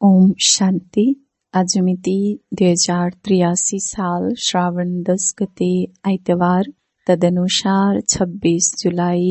ओम शान्ति। आज मिति 2083 साल श्रावण 10 गते आइतबार, तदनुसार 26 जुलाई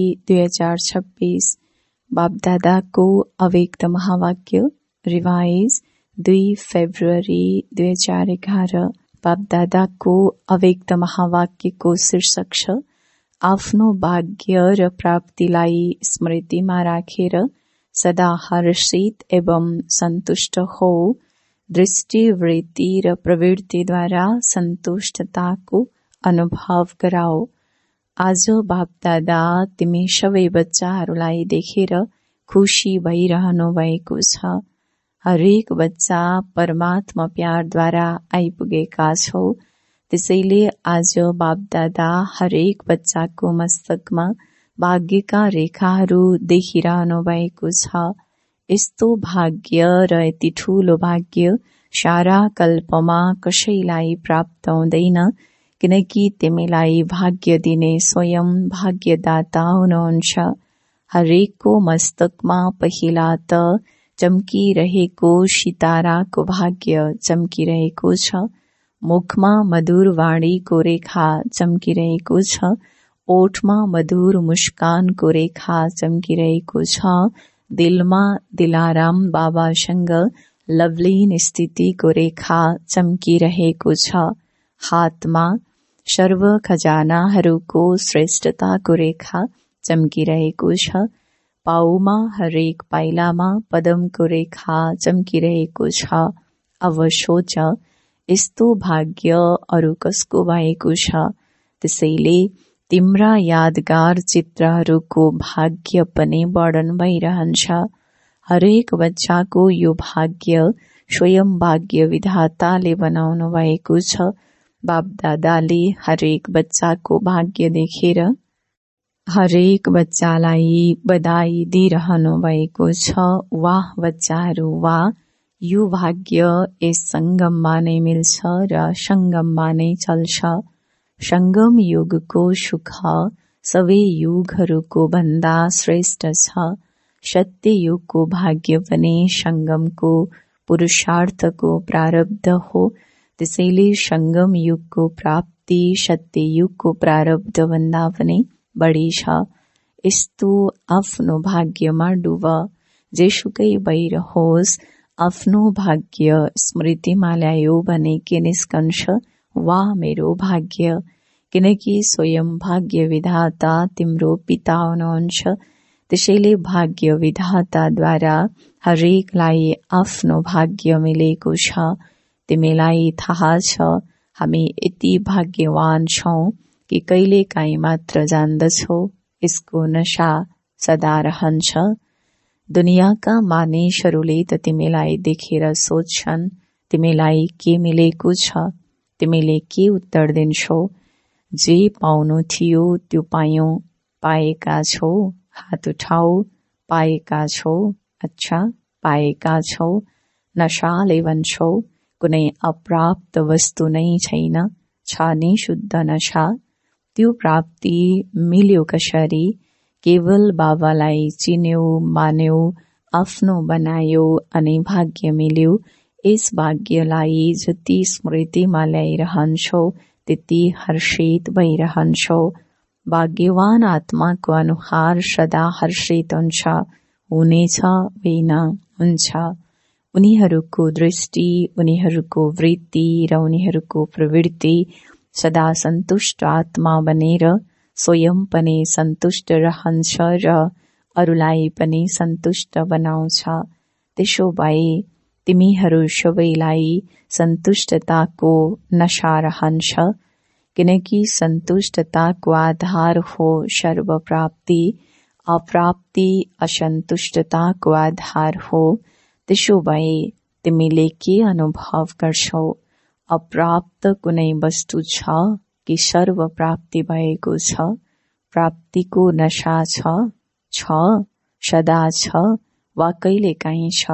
2026 बापदादाको अव्यक्त महावाक्य रिवाइज 2 फेब्रुअरी 2011। बापदादाको अव्यक्त महावाक्यको शीर्षक छ आफ्नो भाग्य र प्राप्तिलाई स्मृतिमा राखेर सदा हर्षित एवं सन्तुष्ट हो। दृष्टि, वृत्ति र प्रवृत्तिद्वारा सन्तुष्टताको अनुभव गराओ। आज बापदादा तिमी सबै बच्चाहरूलाई देखेर खुशी भइरहनु भएको छ। हरेक बच्चा परमात्मा प्यारद्वारा आइपुगेका छौ। त्यसैले आज बापदादा हरेक बच्चाको मस्तकमा भाग्यका रेखाहरू देखिरहनु भएको छ। यस्तो भाग्य र यति ठूलो भाग्य सारा कल्पमा कसैलाई प्राप्त हुँदैन, किनकि तिमीलाई भाग्य दिने स्वयं भाग्यदाता हुनुहुन्छ। हरेकको मस्तकमा पहिला त चम्किरहेको सिताराको भाग्य चम्किरहेको छ। मुखमा मधुर वाणीको रेखा चम्किरहेको छ। ओठमा मधुर मुस्कानको रेखा चम्किरहेको छ। दिलमा दिलाराम बाबासँग लवलीन स्थितिको रेखा चम्किरहेको छ। हातमा सर्व खजानाहरूको श्रेष्ठताको रेखा चम्किरहेको छ। पाउमा हरेक पाइलामा पदमको रेखा चम्किरहेको छ। अब सोच, यस्तो भाग्य अरू कसको भएको छ? त्यसैले तिम्रा यादगार चित्रहरूको भाग्य पनि वर्णन भइरहन्छ। हरेक बच्चाको यो भाग्य स्वयं भाग्य विधाताले बनाउनु भएको छ। बापदादाले हरेक बच्चाको भाग्य देखेर हरेक बच्चालाई बधाई दिइरहनु भएको छ। वाह बच्चाहरू वाह, यो भाग्य यस संगममा नै मिल्छ र संगममा नै चल्छ। संगम युगको सुख सबै युगहरूको भन्दा श्रेष्ठ छ। सत्य युगको भाग्य पनि संगमको पुरुषार्थको प्रारब्ध हो। त्यसैले संगम युगको प्राप्ति सत्य युगको प्रारब्ध भन्दा पनि बढी छ। यस्तो आफ्नो भाग्यमा डुब, जेसुकै भइरहोस् आफ्नो भाग्य स्मृतिमा ल्यायो भने के निस्कन्छ? वाह मेरो भाग्य, किनकि स्वयं भाग्य विधाता तिम्रो पिता हुनुहुन्छ। त्यसैले भाग्य विधाताद्वारा हरेकलाई आफ्नो भाग्य मिलेको छ। तिमीलाई थाहा छ हामी यति भाग्यवान छौं कि कहिलेकाहीँ मात्र जान्दछौ यसको नशा सदा रहन्छ। दुनियाँका मानिसहरूले त तिमीलाई देखेर सोध्छन् तिमीलाई के मिलेको छ? तिमीले के उत्तर दिन्छौ? जे पाउनु थियो त्यो पायौं, पाएका छौ, हात उठाऊ, पाएका छौ, अच्छा पाएका छौ। नशाले भन्छौ कुनै अप्राप्त वस्तु नै छैन, छ नि शुद्ध नशा। त्यो प्राप्ति मिल्यो कसरी? केवल बाबालाई चिन्यौ, मान्यौ, आफ्नो बनायो अनि भाग्य मिल्यो। यस भाग्यलाई जति स्मृतिमा ल्याइरहन्छौ त्यति हर्षित भइरहन्छौ। भाग्यवान आत्माको अनुहार सदा हर्षित हुन्छ, हुनेछ होइन, हुन्छ। उनीहरूको दृष्टि, उनीहरूको वृत्ति र उनीहरूको प्रवृत्ति सदा सन्तुष्ट आत्मा बनेर स्वयं पनि सन्तुष्ट रहन्छ र अरूलाई पनि सन्तुष्ट बनाउँछ। त्यसो भए तिमीहरू सबैलाई सन्तुष्टताको नशा रहन्छ, किनकि सन्तुष्टताको आधार हो सर्वप्राप्ति, अप्राप्ति असन्तुष्टताको आधार हो। त्यसो भए तिमीले के अनुभव गर्छौ? अप्राप्त कुनै वस्तु छ कि सर्वप्राप्ति भएको छ? प्राप्तिको नशा छ, सदा छ वा कहिलेकाहीँ छ?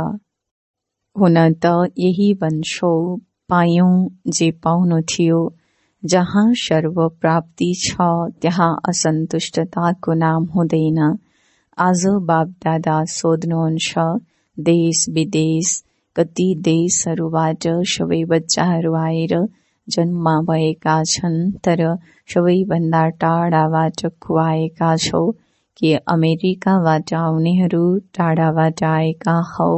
हुन त यही भन्छौ पायौं जे पाउनु थियो। जहाँ सर्वप्राप्ति छ त्यहाँ असन्तुष्टताको नाम हुँदैन। आज बापदादा सोध्नुहुन्छ देश विदेश कति देशहरूबाट सबै बच्चाहरू आएर जन्म भएका छन्, तर सबैभन्दा टाढाबाट खुवाएका छौ कि अमेरिकाबाट आउनेहरू टाढाबाट आएका हौ?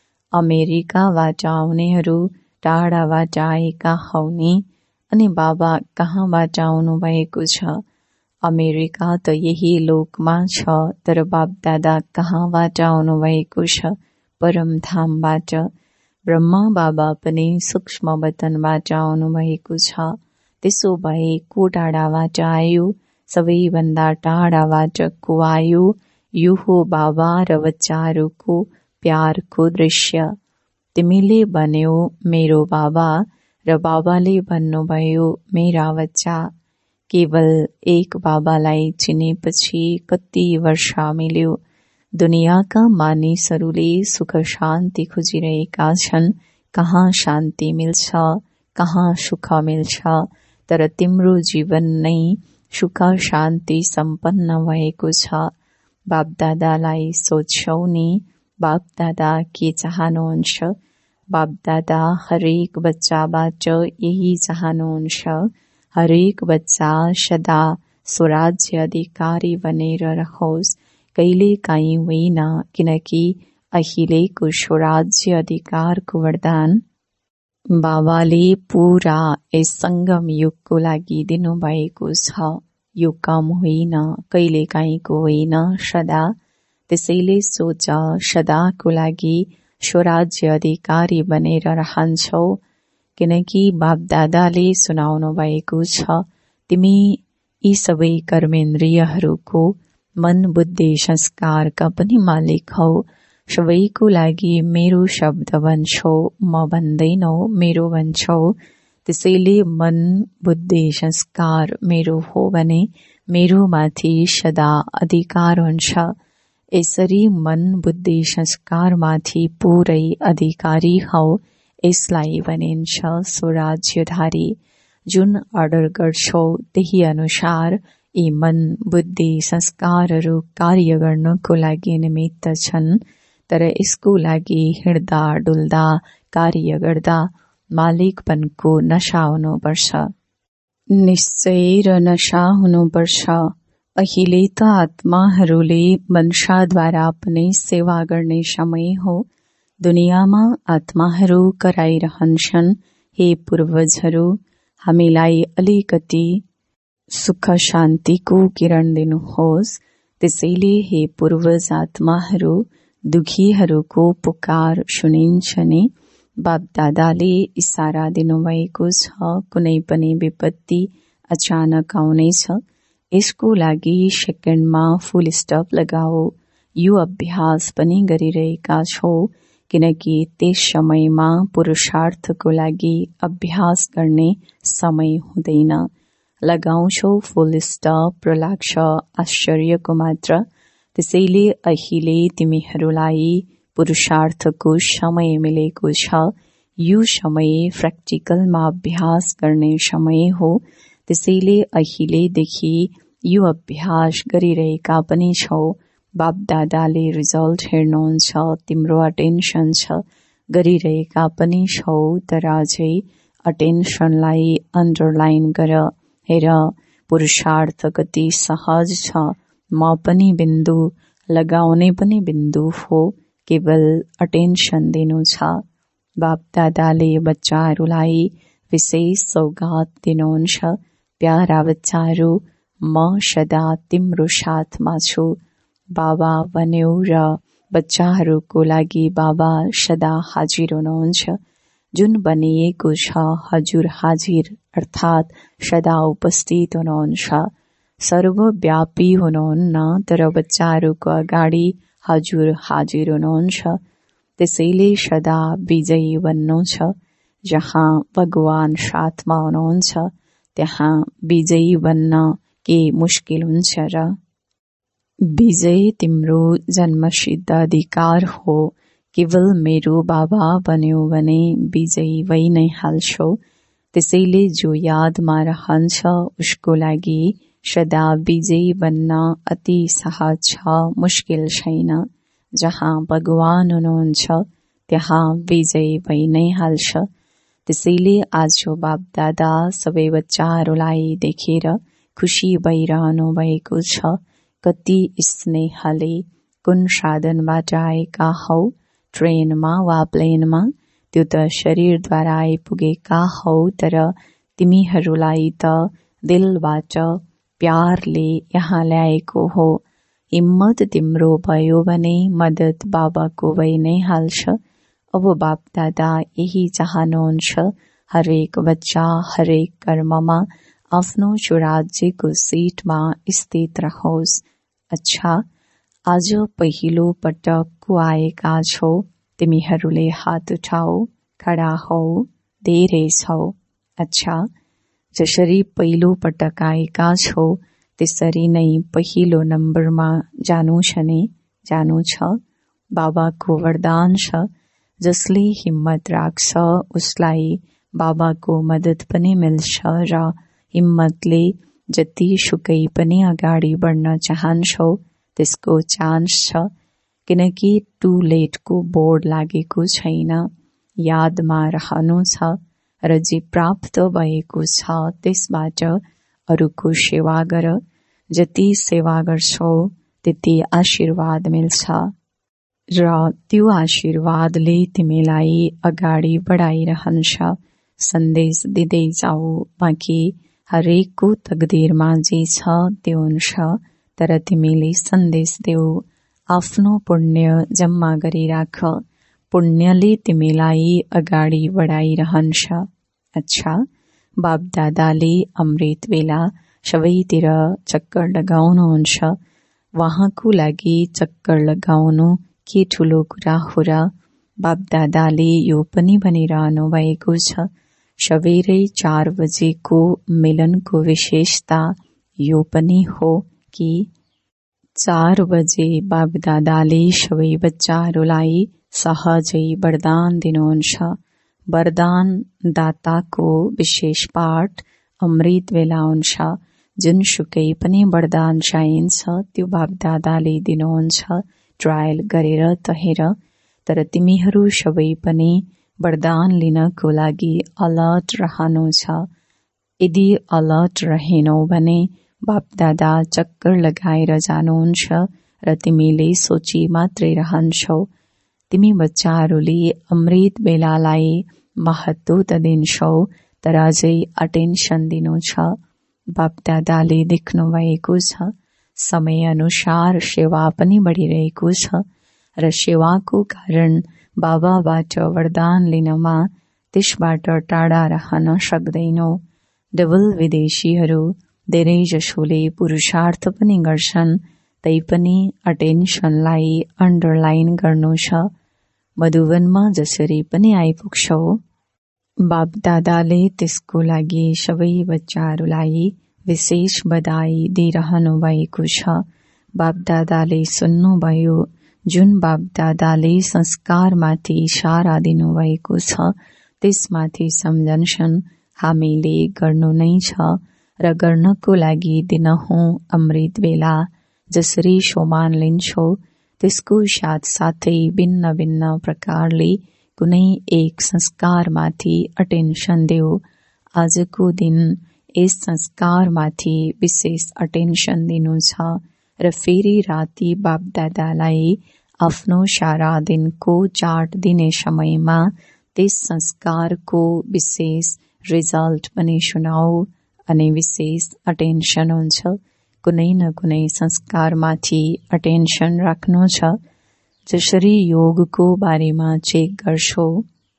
अमेरिकाबाट आउनेहरू टाढाबाट आएका हौ नि? अनि बाबा कहाँबाट आउनु भएको छ? अमेरिका त यही लोकमा छ, तर बापदादा कहाँबाट आउनु भएको छ? परमधामबाट। ब्रह्मा बाबा पनि सूक्ष्म वतनबाट आउनु भएको छ। त्यसो भए को टाढाबाट आयो? सबैभन्दा टाढाबाट को आयो? यो हो बाबा र बच्चाहरूको प्यारको दृश्य। तिमीले भन्यौ मेरो बाबा र बाबाले भन्नुभयो मेरा बच्चा। केवल एक बाबालाई चिनेपछि कति वर्ष मिल्यो। दुनियाँका मानिसहरूले सुख शान्ति खोजिरहेका छन्। कहाँ शान्ति मिल्छ, कहाँ सुख मिल्छ? तर तिम्रो जीवन नै सुख शान्ति सम्पन्न भएको छ। बापदादालाई सोध्छौ नि, बापदादा के चाहनुहुन्छ? बापदादा हरेक बच्चाबाट यही चाहनुहुन्छ। हरेक बच्चा सदा स्वराज्य अधिकारी बनेर रहोस्, कहिले काहीँ होइन, किनकि अहिलेको स्वराज्य अधिकारको वरदान बाबाले पूरा यस संगम युगको लागि दिनुभएको छ। यो कम होइन, कहिले काहीँको होइन, सदा। त्यसैले सोच, सदाको लागि स्वराज्य अधिकारी बनेर रहन्छौ, किनकि बापदादाले सुनाउनु भएको छ तिमी यी सबै कर्मेन्द्रियहरूको मन बुद्धि संस्कारका पनि मालिक हौ। सबैको लागि मेरो शब्द भन्छौ, म भन्दैनौ, मेरो भन्छौ। त्यसैले मन बुद्धि संस्कार मेरो हो भने मेरो माथि सदा अधिकार हुन्छ। यसरी मन बुद्धि संस्कार माथि पूरै अधिकारी हौ। यसलाई भनिन्छ स्वराज्यधारी। जुन अर्डर गर्छौ त्यही अनुसार यी मन बुद्धि संस्कारहरू कार्य गर्नको लागि निमित्त छन्। तर यसको लागि हिँड्दा डुल्दा कार्य गर्दा मालिकपनको नशा हुनुपर्छ। निश्चय र नशा हुनुपर्छ। अहिले त आत्माहरूले मनसाद्वारा अपनै सेवा गर्ने समय हो। दुनियाँमा आत्माहरू कराइरहन्छन्, हे पूर्वजहरू, हामीलाई अलिकति सुख शान्तिको किरण दिनुहोस्। त्यसैले हे पूर्वज आत्माहरू, दुखीहरूको पुकार सुनिन्छ नि। बापदादाले इशारा दिनुभएको छ कुनै पनि विपत्ति अचानक आउनेछ। यसको लागि सेकेन्डमा फुल स्टप लगाओ। यो अभ्यास पनि गरिरहेका छौ, किनकि त्यस समयमा पुरुषार्थको लागि अभ्यास गर्ने समय हुँदैन। लगाउँछौ फुल स्टप र लाग्छ आश्चर्यको मात्र। त्यसैले अहिले तिमीहरूलाई पुरुषार्थको समय मिलेको छ। यो समय प्र्याक्टिकलमा अभ्यास गर्ने समय हो। त्यसैले अहिलेदेखि यो अभ्यास गरिरहेका पनि छौ। बापदादाले रिजल्ट हेर्नुहुन्छ, तिम्रो अटेन्सन छ। गरिरहेका पनि छौ, तर अझै अटेन्सनलाई अन्डरलाइन गर। हेर, पुरुषार्थ कति सहज छ। म पनि बिन्दु, लगाउने पनि बिन्दु हो, केवल अटेन्सन दिनु छ। बापदादाले बच्चाहरूलाई विशेष सौगात दिनुहुन्छ। प्यारा बच्चाहरू, म सदा तिम्रो साथमा छु। बाबा भन्यो र बच्चाहरूको लागि बाबा सदा हाजिर हुनुहुन्छ। जुन भनिएको छ हजुर हाजिर, अर्थात् सदा उपस्थित हुनुहुन्छ। सर्वव्यापी हुनुहुन्न, तर बच्चाहरूको अगाडि हजुर हाजिर हुनुहुन्छ। त्यसैले सदा विजयी बन्नु छ। जहाँ भगवान साथमा हुनुहुन्छ त्यहाँ विजयी बन्न के मुस्किल हुन्छ र? विजय तिम्रो जन्मसिद्ध अधिकार हो। केवल मेरो बाबा बन्यो भने विजयी भइ नै हाल्छौ। त्यसैले जो यादमा रहन्छ उसको लागि सदा विजयी बन्न अति सहज छ, मुस्किल छैन। जहाँ भगवान हुनुहुन्छ त्यहाँ विजय भइ नै हाल्छ। त्यसैले आज बाप दादा सबै बच्चाहरूलाई देखेर खुसी भइरहनु भएको छ। कति स्नेहले कुन साधनबाट आएका हौ, ट्रेनमा वा प्लेनमा, त्यो त शरीरद्वारा आइपुगेका हौ, तर तिमीहरूलाई त दिलबाट प्यारले यहाँ ल्याएको हो। हिम्मत तिम्रो भयो भने मद्दत बाबाको भइ नै हाल्छ। अब बाप दादा यही चाहनुहुन्छ, हरेक बच्चा हरेक कर्ममा आफ्नो स्वराज्यको सीटमा स्थित रहोस्। अच्छा, आज पहिलो पटक को आएका छौ, तिमीहरूले हात उठाऊ, खडा हौ, धेरै छौ। अच्छा, जसरी पहिलो पटक आएका छौ त्यसरी नै पहिलो नम्बरमा जानु छ नि, जानु छ। बाबाको वरदान छ, जसले हिम्मत राख्छ उसलाई बाबाको मद्दत पनि मिल्छ र हिम्मतले जति सुकै पनि अगाडि बढ्न चाहन्छौ त्यसको चान्स छ। किनकि टु लेटको बोर्ड लागेको छैन, यादमा रहनु छ र जे प्राप्त भएको छ त्यसबाट अरूको सेवा गर। जति सेवा गर्छौ त्यति आशीर्वाद मिल्छ र त्यो आशीर्वादले तिमीलाई अगाडि बढाइरहन्छ। सन्देश दिँदै जाऊ, बाँकी हरेकको तकदिरमा जे छ त्यो हुन्छ, तर तिमीले सन्देश देऊ। आफ्नो पुण्य जम्मा गरिराख, पुण्यले तिमीलाई अगाडि बढाइरहन्छ। अच्छा, बाप दादाले अमृत बेला सबैतिर चक्कर लगाउनुहुन्छ। वहाँको लागि चक्कर लगाउनु के ठुलो कुरा हो र? बाप दादाले यो पनि भनिरहनु भएको छ, सबेरै 4 बजेको मिलनको विशेषता यो पनि हो कि 4 बजे बाप दादाले सबै बच्चाहरूलाई सहजै वरदान दिनुहुन्छ। वरदान दाताको विशेष पाठ अमृत बेला हुन्छ। जुनसुकै पनि वरदान चाहिन्छ त्यो बाप दादाले दिनुहुन्छ। ट्रायल गरेर त हेर। तर तिमीहरू सबै पनि वरदान लिनको लागि अलर्ट रहनु छ। यदि अलर्ट रहेनौ भने बाप दादा चक्कर लगाएर जानुहुन्छ र तिमीले सोची मात्रै रहन्छौ। तिमी बच्चाहरूले अमृत बेलालाई महत्व त दिन्छौ, तर अझै अटेन्सन दिनु छ। बाप दादाले देख्नु भएको छ, समय अनुसार सेवा पनि बढिरहेको छ र सेवाको कारण बाबाबाट वरदान लिनमा त्यसबाट टाढा रहन सक्दैनौ। डबल विदेशीहरू धेरै जसोले पुरुषार्थ पनि गर्छन्, तैपनि अटेन्सनलाई अन्डरलाइन गर्नु छ। मधुवनमा जसरी पनि आइपुग्छौ, बाप दादाले त्यसको लागि सबै बच्चाहरूलाई विशेष बधाई दिइरहनु भएको छ। बाप दादाले सुन्नुभयो, जुन बाप दादाले संस्कारमाथि इशारा दिनुभएको छ त्यसमाथि सम्झन्छन्। हामीले गर्नु नै छ र गर्नको लागि दिनहुँ अमृत बेला। जसरी सोमान लिन्छौ त्यसको साथसाथै भिन्न भिन्न प्रकारले कुनै एक संस्कारमाथि अटेन्सन देऊ। आजको दिन यस संस्कारमाथि विशेष अटेन्सन दिनु छ र फेरि राति बाप दादालाई आफ्नो सारा दिनको चार्ट दिने समयमा त्यस संस्कारको विशेष रिजल्ट पनि सुनाऊ अनि विशेष अटेन्सन हुन्छ। कुनै न कुनै संस्कारमाथि अटेन्सन राख्नु छ। जसरी योगको बारेमा चेक गर्छौ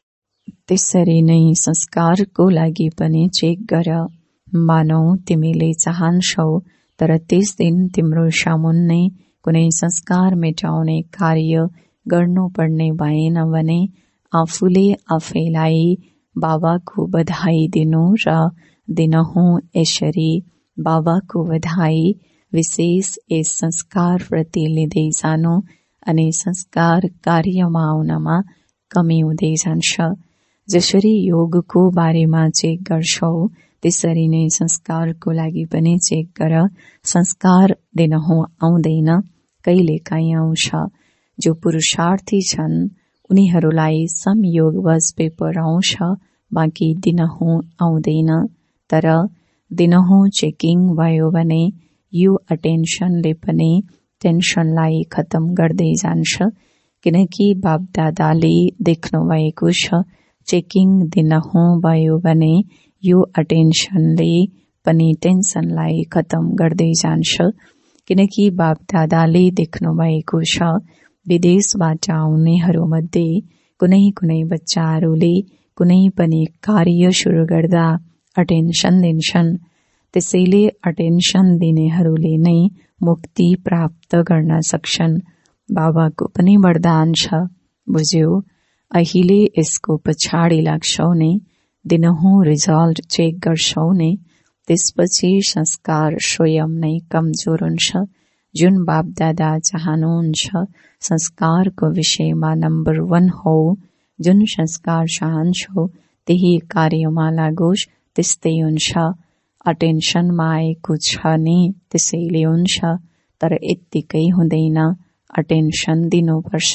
त्यसरी नै संस्कारको लागि पनि चेक गर। मानौ तिमीले चाहन्छौ तर त्यस दिन तिम्रो सामुन्ने कुनै संस्कार मेटाउने कार्य गर्नुपर्ने भएन भने आफूले आफैलाई बाबाको बधाई दिनु र दिनहुँ यसरी बाबाको बधाई विशेष यस संस्कार प्रति लिँदै जानु अनि संस्कार कार्यमा आउनमा कमी हुँदै जान्छ। जसरी योगको बारेमा चेक गर्छौ त्यसरी नै संस्कारको लागि पनि चेक गर। संस्कार दिनहुँ आउँदैन, कहिलेकाहीँ आउँछ। जो पुरुषार्थी छन् उनीहरूलाई संयोगवश पेपर आउँछ, बाँकी दिनहुँ आउँदैन। तर दिनहुँ चेकिङ भयो भने यो अटेन्सनले पनि टेन्सनलाई खत्म गर्दै जान्छ, किनकि बापदादाले देख्नु भएको छ चेकिङ दिनहुँ भयो भने यो अटेन्सनले पनि टेन्सनलाई खत्म गर्दै जान्छ, किनकि बापदादाले देख्नु भएको छ विदेशबाट आउनेहरूमध्ये कुनै कुनै बच्चाहरूले कुनै पनि कार्य सुरु गर्दा अटेन्सन दिन्छन्। त्यसैले अटेन्सन दिनेहरूले नै मुक्ति प्राप्त गर्न सक्छन्। बाबाको पनि वरदान छ, बुझ्यौ? अहिले यसको पछाडि लाग्छौ नि, दिनहुँ रिजल्ट चेक गर्छौ नि, त्यसपछि संस्कार स्वयं नै कमजोर हुन्छ। जुन बापदादा चाहनुहुन्छ संस्कारको विषयमा नम्बर 1 हो, जुन संस्कार चाहन्छौ त्यही कार्यमा लागोस्, त्यस्तै हुन्छ। अटेन्सनमा आएको छ नि, त्यसैले हुन्छ, तर यत्तिकै हुँदैन, अटेन्सन दिनुपर्छ।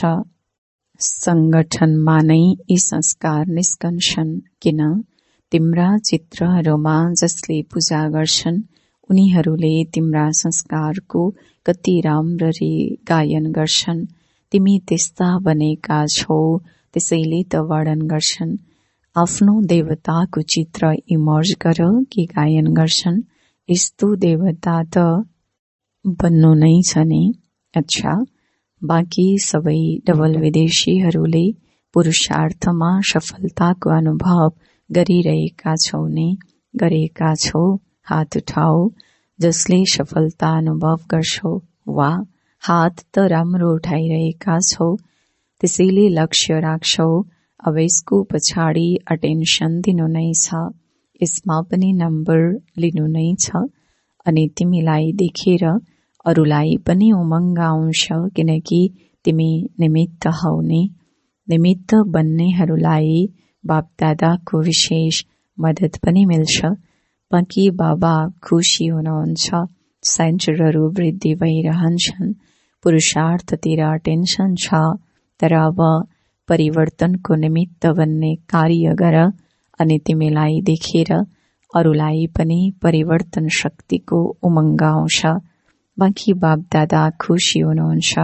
संगठनमा नै यी संस्कार निस्कन्छन्। किन? तिम्रा चित्रहरूमा जसले पूजा गर्छन् उनीहरूले तिम्रा संस्कारको कति राम्ररी गायन गर्छन्। तिमी त्यस्ता बनेका छौ, त्यसैले त वर्णन गर्छन्। आफ्नो देवताको चित्र इमर्ज गर कि गायन गर्छन्। यस्तो देवता त बन्नु नै छ नि। अच्छा, बाँकी सबै डबल विदेशीहरूले पुरुषार्थमा सफलताको अनुभव गरिरहेका छौ नि? गरेका छौ? हात उठाऊ जसले सफलता अनुभव गर्छौ। वाह, हात त राम्रो उठाइरहेका छौ। त्यसैले लक्ष्य राख्छौ। अब यसको पछाडि अटेन्सन दिनु नै छ, यसमा पनि नम्बर लिनु नै छ। अनि तिमीलाई देखेर अरूलाई पनि उमङ्ग आउँछ, किनकि तिमी निमित्त हौ नि। निमित्त बन्नेहरूलाई बापदादाको विशेष मद्दत पनि मिल्छ। बाँकी बाबा खुसी हुनुहुन्छ, सेन्टरहरू वृद्धि भइरहन्छन्, पुरुषार्थतिर टेन्सन छ। तर अब परिवर्तनको निमित्त बन्ने कार्य गर, अनि तिमीलाई देखेर अरूलाई पनि परिवर्तन शक्तिको उमङ्ग आउँछ। बाँकी बापदादा खुसी हुनुहुन्छ।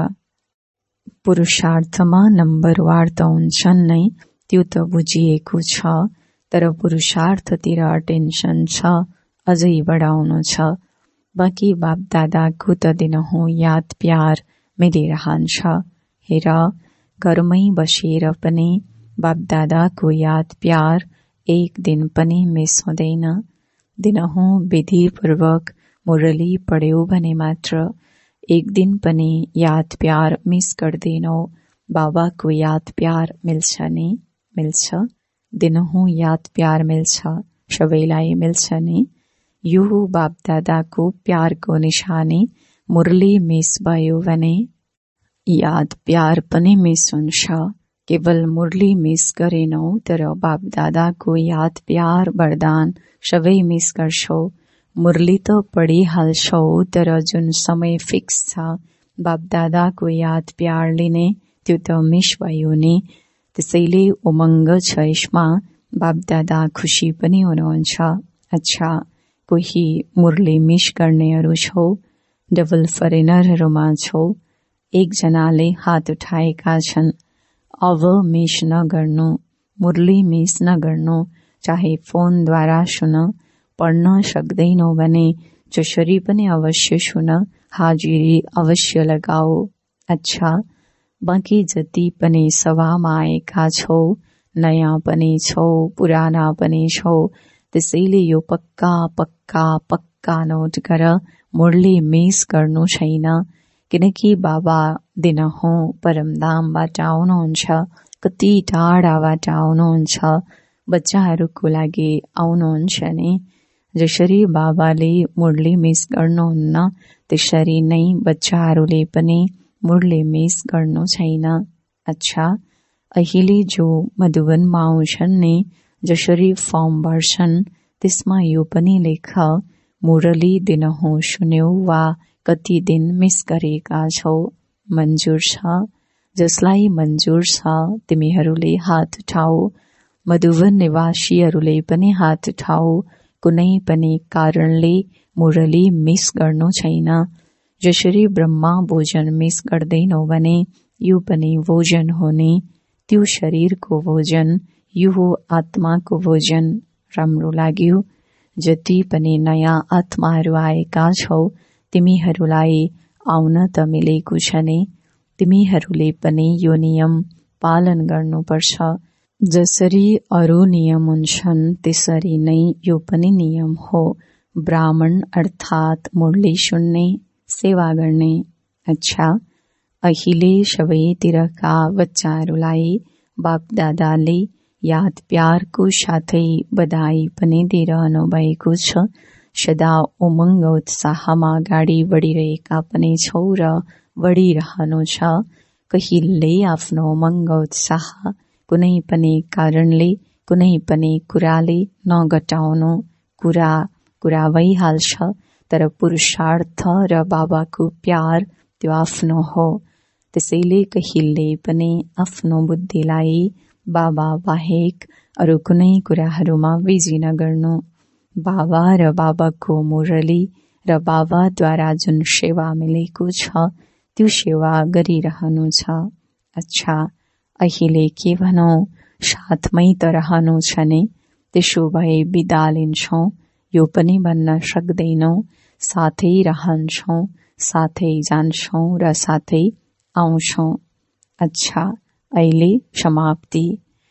पुरुषार्थमा नम्बरवार त हुन्छन् नै, त्यो त बुझिएको छ, तर पुरुषार्थतिर अटेन्सन छ, अझै बढाउनु छ। बाँकी बापदादाको त दिनहुँ याद प्यार मिलिरहन्छ। हेर, घरमै बसेर पनि बापदादाको याद प्यार एक दिन पनि मिस हुँदैन। दिनहुँ विधिपूर्वक मुरली पढ्यौ भने मात्र एक दिन पनि याद प्यार मिस गर्दैनौ। बाबाको याद प्यार मिल्छ नि? मिल्छ। दिनहुँ याद प्यार मिल्छ, सबैलाई मिल्छ नि? यो हो बापदादाको प्यारको निशानी। मुरली मिस भयो भने याद प्यार पनि मिस हुन्छ। केवल मुरली मिस गरेनौ, तर बापदादाको याद प्यार वरदान सबै मिस गर्छौ। मुरली त पढिहाल्छौ, तर जुन समय फिक्स छ बापदादाको याद प्यार लिने, त्यो त मिस भयो नि। त्यसैले उमङ्ग छ यसमा, बापदादा खुसी पनि हुनुहुन्छ। अच्छा, कोही मुरली मिस गर्नेहरू छौ? डबल फरेनरहरूमा छौ? एकजनाले हात उठाएका छन्। अब मिस नगर्नु, मुरली मिस नगर्नु, चाहे फोनद्वारा सुन। पढ्न सक्दैनौ भने जसरी पनि अवश्य सुन, हाजिरी अवश्य लगाऊ। अच्छा, बाँकी जति पनि सभामा आएका छौ, नयाँ पनि छौ, पुराना पनि छौ, त्यसैले यो पक्का पक्का पक्का नोट गर, मुरली मिस गर्नु छैन। किनकि बाबा दिनहुँ परमधामबाट आउनुहुन्छ, कति टाढाबाट आउनुहुन्छ, बच्चाहरूको लागि आउनुहुन्छ नि। जसरी बाबाले मुरली मिस गर्नुहुन्न, त्यसरी नै बच्चाहरूले पनि मुरली मिस गर्नु छैन। अच्छा, अहिले जो मधुबनमा आउँछन् नि, जसरी फर्म भर्छन् त्यसमा यो पनि लेख, मुरली दिनहुँ सुन्यौ वा कति दिन मिस गरेका छौ। मन्जुर छ। जसलाई मन्जुर छ तिमीहरूले हात उठाऊ। मधुवन निवासीहरूले पनि हात उठाऊ। कुनै पनि कारणले मुरली मिस गर्नु छैन। जसरी ब्रह्मा भोजन मिस गर्दैनौ भने यो पनि भोजन हो नि। त्यो शरीरको भोजन, यो हो आत्माको भोजन। राम्रो लाग्यो? जति पनि नयाँ आत्माहरू आएका छौ तिमीहरूलाई आउन त मिलेको छ नि। तिमीहरूले पनि यो नियम पालन गर्नुपर्छ। जसरी अरू नियम हुन्छन् त्यसरी नै यो पनि नियम हो। ब्राह्मण अर्थात् मुरली सुन्ने, सेवा गर्ने। अच्छा, अहिले सबैतिरका बच्चाहरूलाई बापदादाले याद प्यारको साथै बधाई पनि दिइरहनु भएको छ। सदा उमङ्ग उत्साहमा अगाडि बढिरहेका पनि छौ र बढिरहनु छ। कहिले आफ्नो उमङ्ग उत्साह कुनै पनि कारणले, कुनै पनि कुराले नघटाउनु। कुरा भइहाल्छ, तर पुरुषार्थ र बाबाको प्यार त्यो आफ्नो हो। त्यसैले कहिले पनि आफ्नो बुद्धिलाई बाबा बाहेक अरू कुनै कुराहरूमा बिजी नगर्नु। बाबा र बाबाको मुरली र बाबाद्वारा जुन सेवा मिलेको छ त्यो सेवा गरिरहनु छ। अच्छा, अहिले के भनौँ, साथमै त रहनु छ नि। त्यसो भए बिदा लिन्छौँ यो पनि भन्न सक्दैनौ। साथै रहन्छौँ, साथै जान्छौँ र साथै आउँछौँ। अच्छा, अहिले समाप्ति।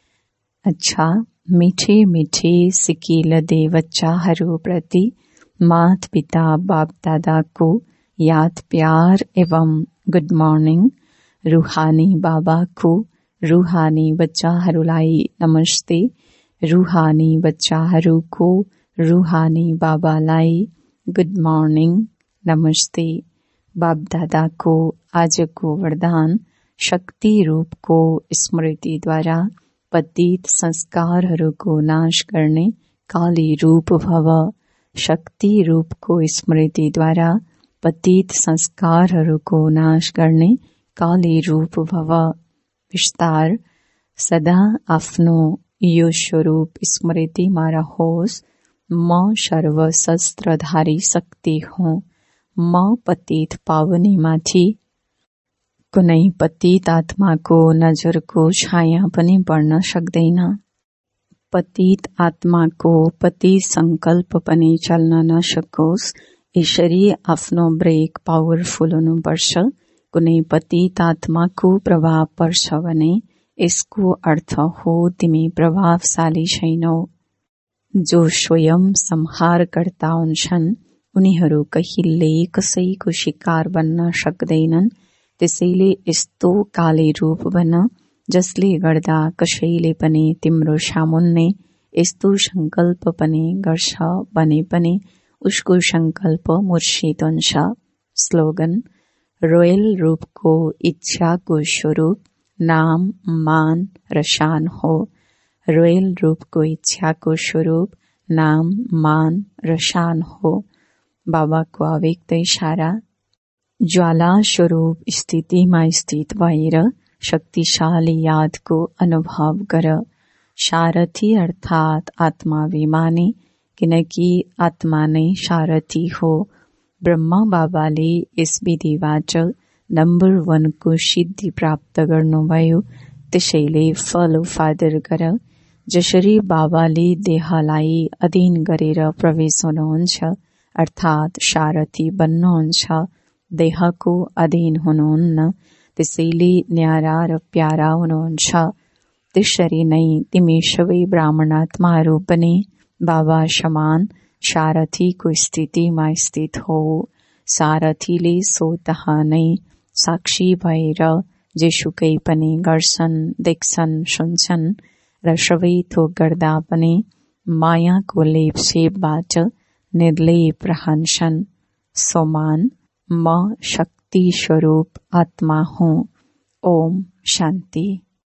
अच्छा, मिठे मिठे सिकिलदे बच्चाहरूप्रति माता पिता बाप दादाको याद प्यार एवं गुड मर्निङ। रूहानी बाबाको रूहानी बच्चाहरूलाई नमस्ते। रूहानी बच्चाहरूको रूहानी बाबालाई गुड मर्निङ, नमस्ते। बाप दादाको आजको वरदान शक्ति रूपको स्मृतिद्वारा पतित संस्कारहरूको नाश गर्ने काली रूप भव। शक्ति रूपको स्मृतिद्वारा पतित संस्कारहरूको नाश गर्ने काली रूप भव। विस्तार, सदा आफ्नो यो स्वरूप स्मृतिमा रहोस्। म सर्वशस्त्रधारी शक्ति हुँ। म पतित पावनीमाथि कुनै पतित आत्माको नजरको छाया पनि पर्न सक्दैन। पतित आत्माको पतित संकल्प पनि चल्न नसकोस्, यसरी आफ्नो ब्रेक पावरफुल हुनुपर्छ। कुनै पतित आत्माको प्रभाव पर्छ भने यसको अर्थ हो तिमी प्रभावशाली छैनौ। जो स्वयं संहारकर्ता हुन्छन् उनीहरू कहिल्यै कसैको शिकार बन्न सक्दैनन्। त्यसैले यस्तो काले रूप बन जसले गर्दा कसैले पनि तिम्रो सामुन्ने यस्तो संकल्प पनि गर्छ भने पनि उसको संकल्प मूर्छित हुन्छ। स्लोगन, रोयल रूपको इच्छाको स्वरूप नाम, मान र शान हो। रोयल रूपको इच्छाको स्वरूप नाम, मान र शान हो। बाबाको अव्यक्त इशारा, ज्वाला स्वरूप स्थितिमा स्थित भएर शक्तिशाली यादको अनुभव गर। सारथी अर्थात् आत्माभिमानी, किनकि आत्मा नै सारथी हो। ब्रह्मा बाबाले यस विधिबाट नम्बर 1 को सिद्धि प्राप्त गर्नुभयो। त्यसैले फलो फादर गर। जसरी बाबाले देहलाई अधीन गरेर प्रवेश हुनुहुन्छ अर्थात् सारथी बन्नुहुन्छ, देहको अधीन हुनुहुन्न। त्यसैले न्यारा र प्यारा हुनुहुन्छ। त्यसरी नै तिमी सबै ब्राह्मण आत्माहरू पनि बाबा समान सारथीको स्थितिमा स्थित हो। सारथीले स्वतः नै साक्षी भएर जेसुकै पनि गर्छन्, देख्छन्, सुन्छन् र सबै थोक गर्दा पनि मायाको लेपसेपबाट निर्लेप रहन्छन्। सोमान, म शक्ति स्वरूप आत्मा हुँ। ओम शान्ति।